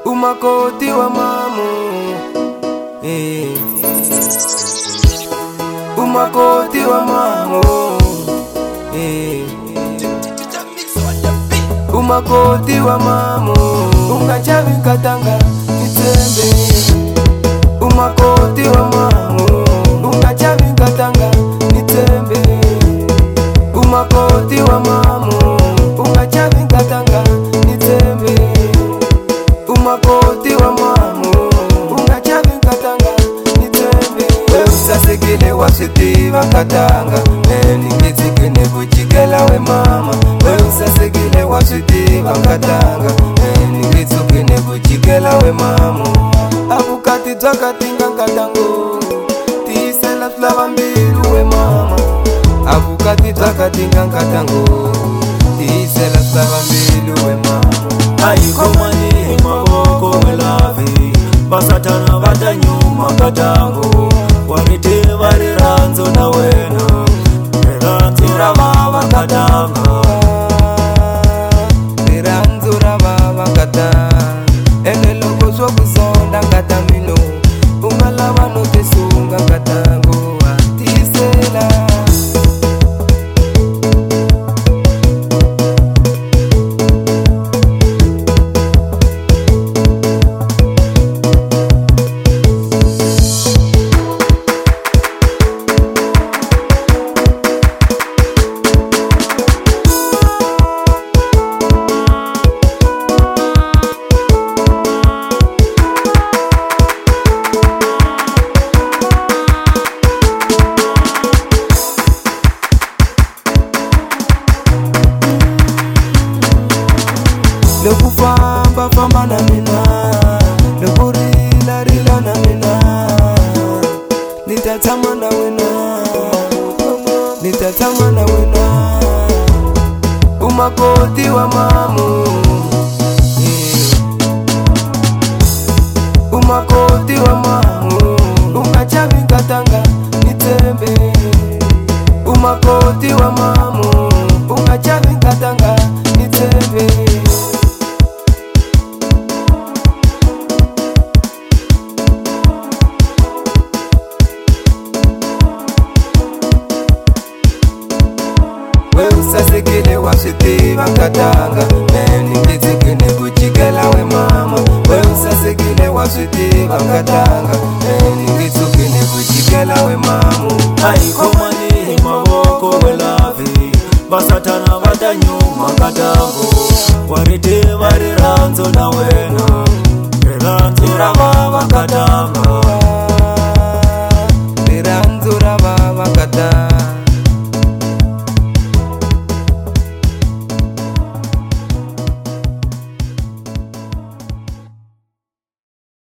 umakoti wa mamu, umakoti wa mamu, umakoti wa mamu, ungachavi katanga nitembe. Umakoti wa mamu, ungachavi katanga nitembe. Umakoti wa mamu, ungachavi katanga nitembe. Umakoti wa mamu, ungachavi katanga nitembe. We usasekele wasitiva katanga, nikitike nebuchikela we mama. We usasekele wasitiva katanga, nikitike nebuchikela we mama. Abukati twakatinga katango, tisela flava mbilu we mama. Abukati twakatinga katango, tisela flava mbilu we mama. Aikomani maboko welavi, basatana batanyuma katango. Warite variranzo na wena, riranzura baba katanga. Riranzura baba katanga. Elelo kozwa kuzonda katamino, ungalava no tesunga katango atisela. Lekufamba famba na mina, lekurila rila na mina. Nitatama na wena, nitatama na wena. Umakoti wa mamu, umakoti wa mamu, ungachavi katanga nitembe. Umakoti wa mamu, ungachavi katanga nitembe. We usasekele wasitiva katanga, nikitike nebuchikela we mama. We usasekele wasitiva katanga, nikitike nebuchikela we mama. Aikomani maboko welavi, basatana batanyuma katango. Warite variranzo na wena.